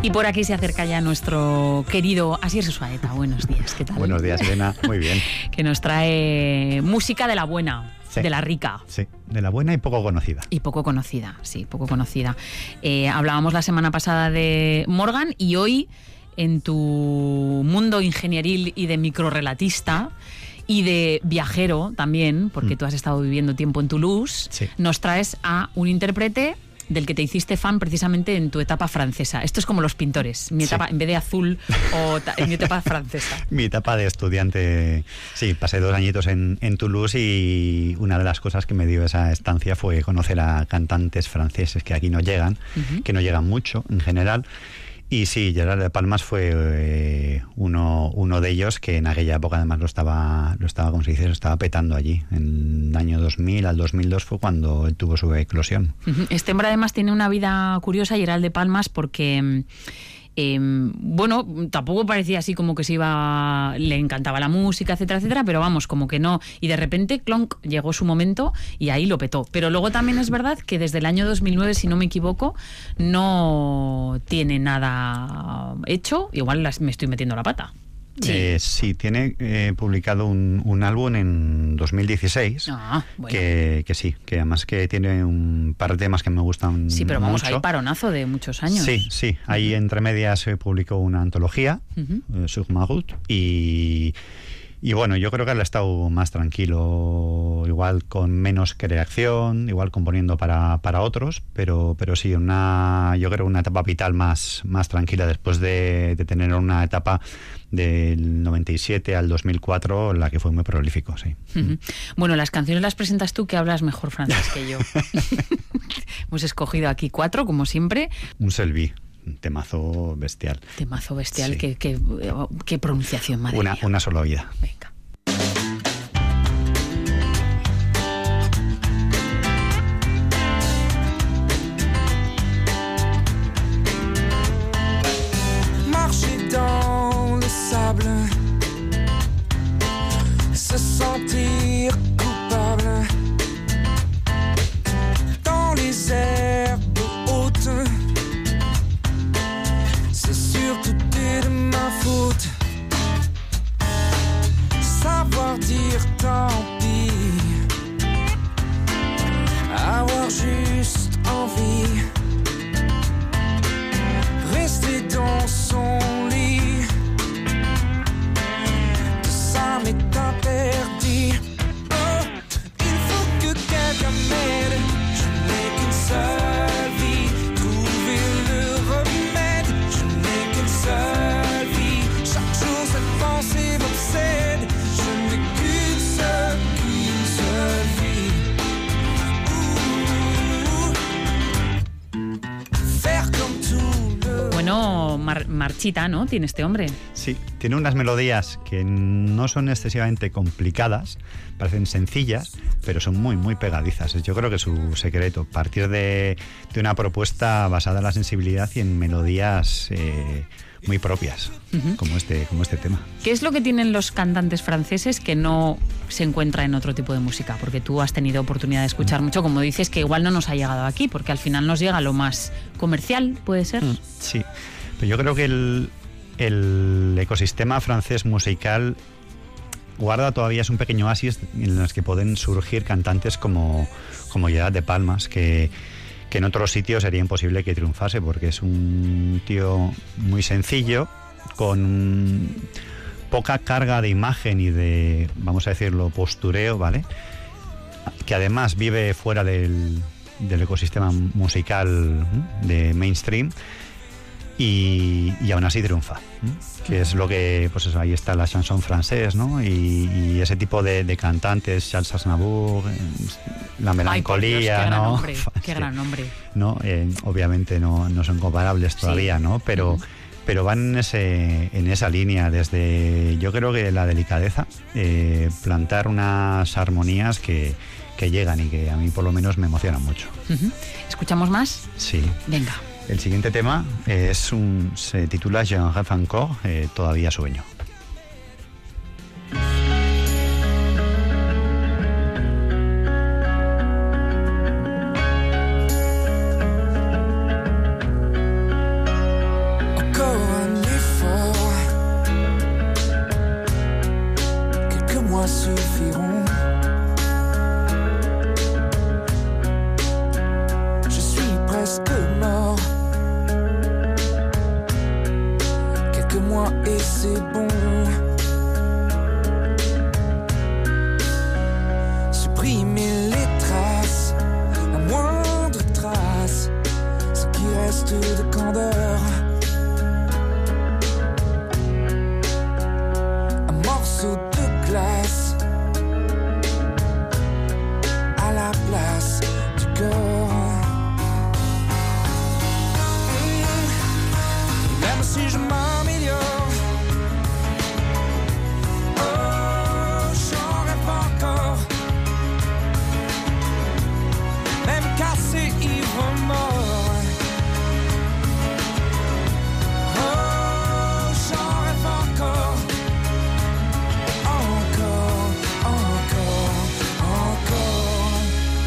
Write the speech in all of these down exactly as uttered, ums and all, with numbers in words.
Y por aquí se acerca ya nuestro querido Asier Suaeta. Buenos días, ¿qué tal? Buenos días, Elena. Muy bien. Que nos trae música de la buena, sí. de la rica. Sí, de la buena y poco conocida. Y poco conocida, sí, poco conocida. Eh, hablábamos la semana pasada de Morgan y hoy, en tu mundo ingenieril y de microrrelatista y de viajero también, porque mm. tú has estado viviendo tiempo en Toulouse, sí. nos traes a un intérprete del que te hiciste fan precisamente en tu etapa francesa. Esto es como los pintores, mi etapa, sí. en vez de azul, o ta, en mi etapa francesa. Mi etapa de estudiante, sí, pasé dos añitos en, en Toulouse y una de las cosas que me dio esa estancia fue conocer a cantantes franceses que aquí no llegan, uh-huh. que no llegan mucho en general. Y sí, Gerard de Palmas fue eh, uno, uno de ellos que en aquella época además lo estaba, lo estaba, como se dice, lo estaba petando allí. En el año dos mil al dos mil dos fue cuando él tuvo su eclosión. Este hombre además tiene una vida curiosa, Gerard de Palmas, porque... Eh, bueno, tampoco parecía así como que se iba, le encantaba la música, etcétera, etcétera, pero vamos, como que no, y de repente, clonk, llegó su momento y ahí lo petó. Pero luego también es verdad que desde el año dos mil nueve, si no me equivoco, no tiene nada hecho, igual las, me estoy metiendo la pata. Sí, eh, sí tiene eh, publicado un, un álbum en dos mil dieciséis, ah, bueno. que, que sí, que además que tiene un par de temas que me gustan Sí, pero vamos, mucho. hay paronazo de muchos años. Sí, sí, ahí uh-huh. entre medias se publicó una antología, uh-huh. eh, Sur ma route, y... Y bueno, yo creo que él ha estado más tranquilo, igual con menos creación, igual componiendo para, para otros, pero, pero sí, una, yo creo una etapa vital más, más tranquila después de, de tener una etapa del noventa y siete al dos mil cuatro, la que fue muy prolífico, sí. Uh-huh. Bueno, las canciones las presentas tú, que hablas mejor francés que yo. Hemos escogido aquí cuatro, como siempre. Un Selvi. Temazo bestial. Temazo bestial, sí. qué, qué, qué pronunciación, madre una, mía. Una sola vida. Venga. Marcher dans le sable, se sentir coupable dans les herbes hautes. Tout est de ma faute. Savoir dire tant pis, avoir juste envie, rester dans son lit, tout ça m'est interdit. Oh, il faut que quelqu'un m'aide, je n'ai qu'une seule vie, trouver le remède, je n'ai qu'une seule vie, chaque jour cette pensée m'obsède, je n'ai qu'une seule, qu'une seule vie. Ouh, faire comme tout le... Bueno, mar- marchita, ¿no? Tiene este hombre. Sí, tiene unas melodías que no son excesivamente complicadas, parecen sencillas, pero son muy, muy pegadizas. Yo creo que es su secreto, partir de, de una propuesta basada en la sensibilidad y en melodías eh, muy propias, uh-huh. como este, como este tema. ¿Qué es lo que tienen los cantantes franceses que no se encuentra en otro tipo de música? Porque tú has tenido oportunidad de escuchar mucho, como dices, que igual no nos ha llegado aquí, porque al final nos llega lo más comercial, ¿puede ser? Mm, sí, pero yo creo que el, el ecosistema francés musical guarda todavía es un pequeño oasis en los que pueden surgir cantantes como, como Gerard de Palmas, que, que en otros sitios sería imposible que triunfase, porque es un tío muy sencillo, con poca carga de imagen y de, vamos a decirlo, postureo, ¿vale? Que además vive fuera del, del ecosistema musical de mainstream. Y, y aún así triunfa, ¿eh? Que es lo que, pues eso, ahí está la chanson francés, ¿no? Y, y ese tipo de, de cantantes, Charles Aznavour, la melancolía, Ay, Dios, qué ¿no? Gran nombre, qué gran nombre. No, eh, obviamente no, no son comparables todavía, sí. ¿no? Pero, uh-huh. pero van en ese, en esa línea desde, yo creo que la delicadeza, eh, plantar unas armonías que, que llegan y que a mí por lo menos me emocionan mucho. Uh-huh. ¿Escuchamos más? Sí. Venga. El siguiente tema es un, se titula Je en rêve encore, eh, Todavía sueño. mois suffiront. Je suis presque mort. Quelques mois et c'est bon. Supprimer les traces, la moindre trace, ce qui reste de candeur. Un morceau de glace à la place du cœur. Mmh. Même si je m'améliore, oh, j'en rêve encore. Même cassé, ivre, mort. Oh, j'en rêve encore. Encore, encore, encore.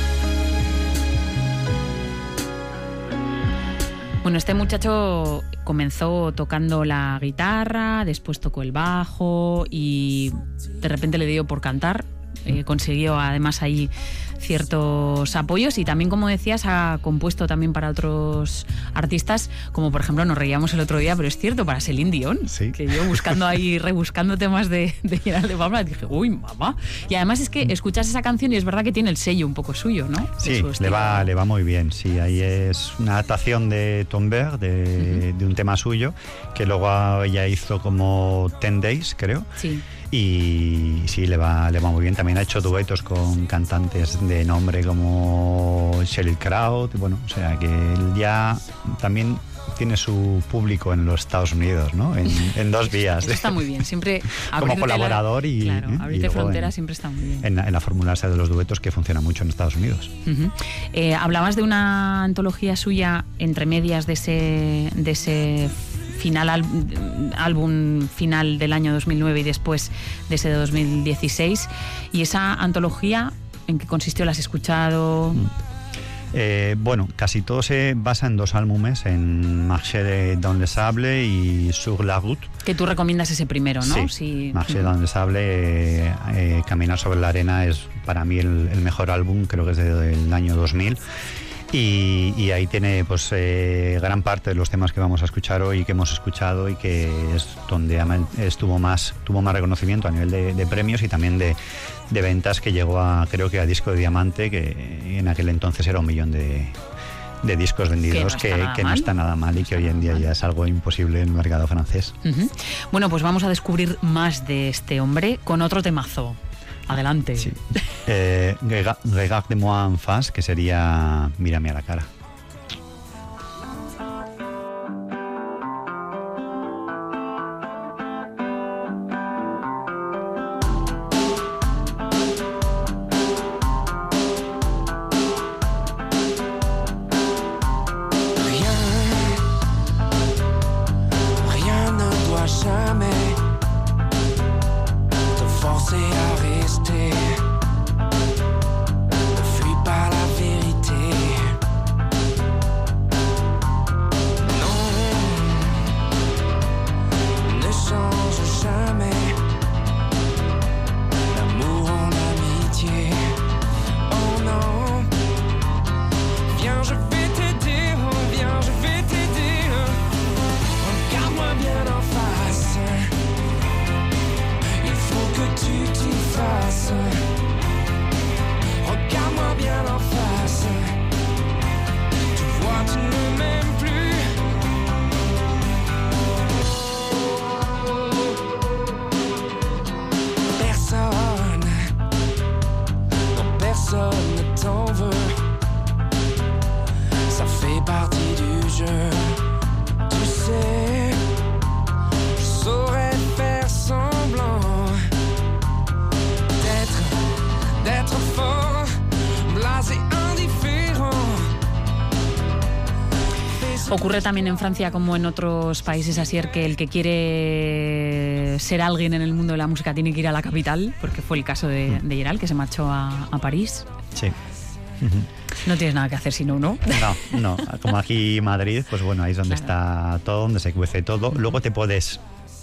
Bueno, este muchacho comenzó tocando la guitarra, después tocó el bajo y de repente le dio por cantar. Eh, consiguió además ahí ciertos apoyos y también, como decías, ha compuesto también para otros artistas, como por ejemplo nos reíamos el otro día, pero es cierto, para Celine Dion, sí. Que yo buscando ahí, rebuscando temas de, de Gerald de Palma, dije, uy, mamá. Y además es que escuchas esa canción y es verdad que tiene el sello un poco suyo, ¿no? Sí, le va, le va muy bien, sí, ahí es una adaptación de Tomber, de, uh-huh. de un tema suyo, que luego ella hizo como Ten Days, creo. Sí. Y sí, le va, le va muy bien. También ha hecho duetos con cantantes de nombre como Sheryl Crow. Bueno, o sea que él ya también tiene su público en los Estados Unidos, ¿no? En, en dos vías. Eso está muy bien. Siempre como colaborador la, y, claro, ¿eh? abrirte y fronteras en, siempre está muy bien. En, en la fórmula de los duetos, que funciona mucho en Estados Unidos. Uh-huh. Eh, hablabas de una antología suya entre medias de ese, de ese final álbum final del año dos mil nueve y después de ese de dos mil dieciséis. ¿Y esa antología en qué consistió? ¿La has escuchado? Mm. Eh, bueno, casi todo se basa en dos álbumes, en Marché dans le Sable y Sur la Route. Que tú recomiendas ese primero, ¿no? Sí, sí. Marché dans le Sable, eh, eh, Caminar sobre la arena es para mí el, el mejor álbum, creo que es del año dos mil. Y, y ahí tiene pues eh, gran parte de los temas que vamos a escuchar hoy, que hemos escuchado y que es donde estuvo más tuvo más reconocimiento a nivel de, de premios y también de, de ventas, que llegó a, creo que a disco de diamante, que en aquel entonces era un millón de, de discos vendidos, que, no, que, que no está nada mal y que hoy en día ya es algo imposible en el mercado francés. Uh-huh. Bueno, pues vamos a descubrir más de este hombre con otro temazo. Adelante. Sí. Eh, Regarde-moi en face, que sería Mírame a la cara. Ocurre también en Francia, como en otros países, así que el que quiere ser alguien en el mundo de la música tiene que ir a la capital, porque fue el caso de, de Gerald, que se marchó a, a París. Sí. Uh-huh. No tienes nada que hacer si no, ¿no? No, no. Como aquí Madrid, pues bueno, ahí es donde claro. está todo, donde se cuece todo. Luego te puedes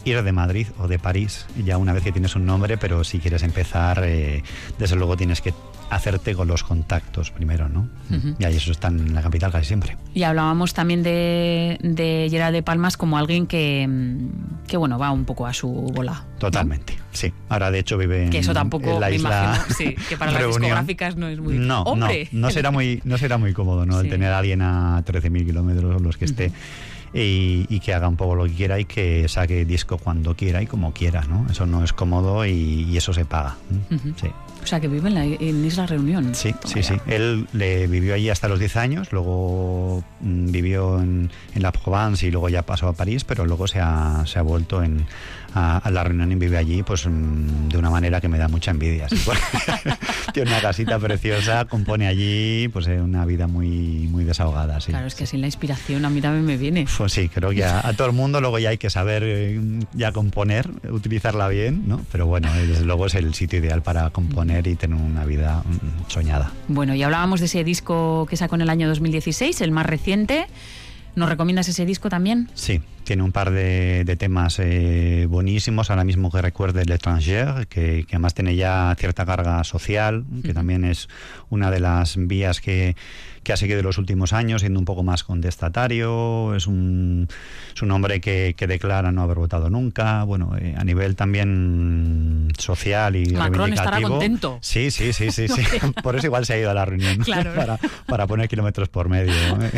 ir de Madrid o de París, ya una vez que tienes un nombre, pero si quieres empezar, eh, desde luego tienes que hacerte con los contactos primero, ¿no? Uh-huh. Y ahí eso está en la capital casi siempre. Y hablábamos también de, de Gerard de Palmas como alguien que, que, bueno, va un poco a su bola. Totalmente, ¿no? Sí. Ahora, de hecho, vive en, que eso tampoco en la me isla imagino, sí, que para las Reunión. discográficas no es muy... No, ¡Hombre! no, no será muy, no será muy cómodo, ¿no? Sí. El tener a alguien a trece mil kilómetros, los que uh-huh. esté, y, y que haga un poco lo que quiera y que saque disco cuando quiera y como quiera, ¿no? Eso no es cómodo y, y eso se paga. Uh-huh. Sí. O sea, que vive en, la, en Isla Reunión. Sí, Toma sí, ya. sí. Él le vivió allí hasta los diez años, luego mmm, vivió en, en la Provence y luego ya pasó a París, pero luego se ha, se ha vuelto en, a, a La Reunión y vive allí pues mmm, de una manera que me da mucha envidia. ¿Sí? Tiene una casita preciosa, compone allí pues eh, una vida muy, muy desahogada. Sí. Claro, es que así la inspiración a mí también me viene. Pues sí, creo que a, a todo el mundo luego ya hay que saber eh, ya componer, utilizarla bien, ¿no? Pero bueno, eh, desde luego es el sitio ideal para componer y tener una vida soñada. Bueno, y hablábamos de ese disco que sacó en el año dos mil dieciséis, el más reciente. ¿Nos recomiendas ese disco también? Sí, tiene un par de, de temas eh, buenísimos. Ahora mismo que recuerde L'Étranger, que, que además tiene ya cierta carga social, que uh-huh. también es una de las vías que, que ha seguido en los últimos años, siendo un poco más contestatario. Es un, es un hombre que, que declara no haber votado nunca. Bueno, eh, a nivel también social y Macron reivindicativo. Estará contento. Sí, sí, sí, sí, sí. Por eso igual se ha ido a la reunión, claro. para, para poner kilómetros por medio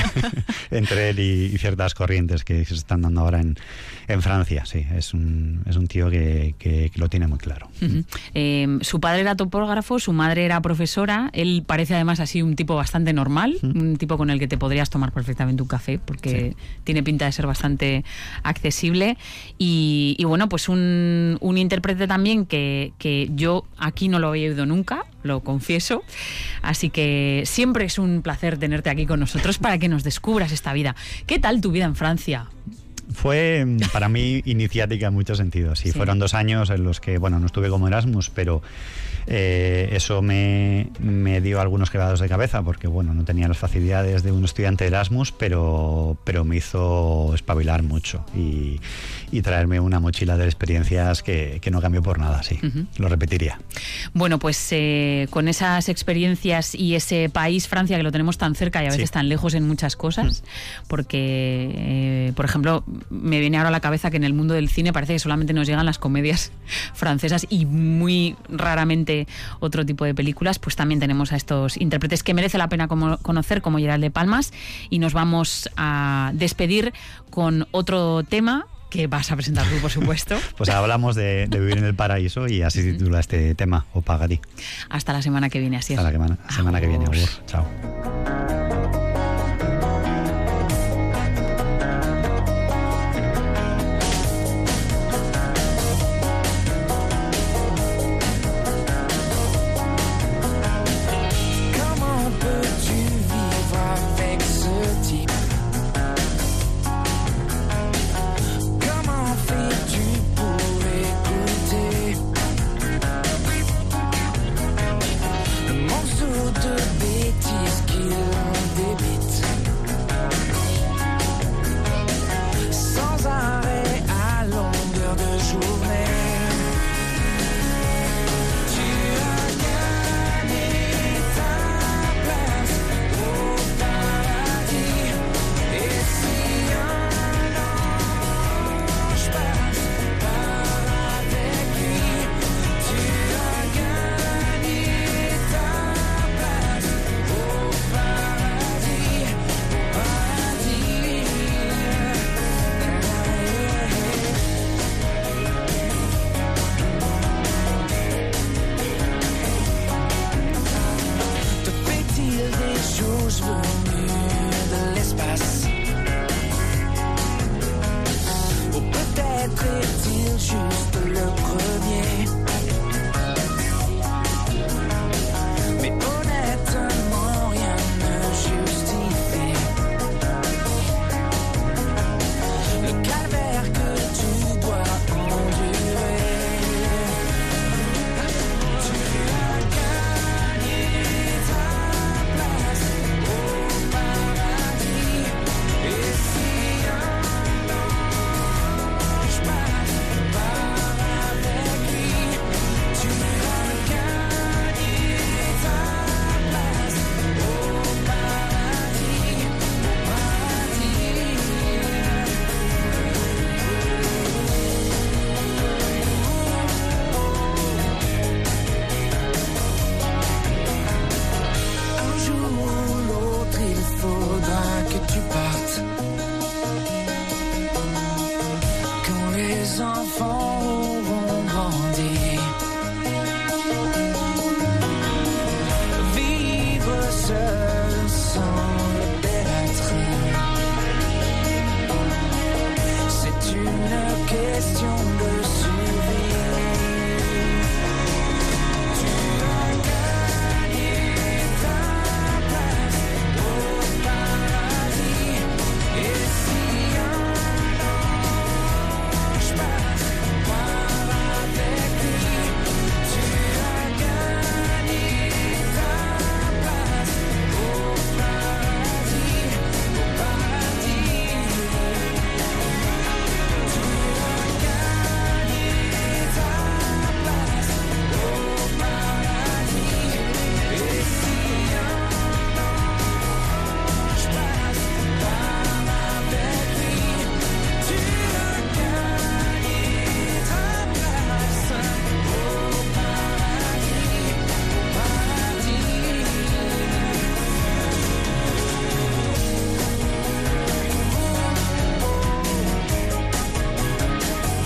entre él y, y ciertas corrientes que se están dando ahora en, en Francia. Sí, es un, es un tío que, que, que lo tiene muy claro. Uh-huh. Eh, su padre era topógrafo, su madre era profesora. Él parece además así un tipo bastante normal, uh-huh. un tipo con el que te podrías tomar perfectamente un café, porque sí. tiene pinta de ser bastante accesible. Y, y bueno, pues un, un intérprete también que, que yo aquí no lo había oído nunca, lo confieso. Así que siempre es un placer tenerte aquí con nosotros para que nos descubras esta vida. ¿Qué tal tu vida en Francia? Fue para mí iniciática en muchos sentidos. Sí, sí. Fueron dos años en los que, bueno, no estuve como Erasmus, pero eh, eso me, me dio algunos quebrados de cabeza porque, bueno, no tenía las facilidades de un estudiante de Erasmus, pero, pero me hizo espabilar mucho y, y traerme una mochila de experiencias que, que no cambió por nada, sí. Uh-huh. Lo repetiría. Bueno, pues eh, con esas experiencias y ese país, Francia, que lo tenemos tan cerca y a veces sí. tan lejos en muchas cosas, uh-huh. porque, eh, por ejemplo, me viene ahora a la cabeza que en el mundo del cine parece que solamente nos llegan las comedias francesas y muy raramente otro tipo de películas. Pues también tenemos a estos intérpretes que merece la pena como, conocer, como Gerard de Palmas, y nos vamos a despedir con otro tema que vas a presentar tú, por supuesto. Pues hablamos de, de vivir en el paraíso y así se titula este tema, O Pagadí. Hasta la semana que viene, así es. Hasta la semana, semana que viene, Agur. Chao.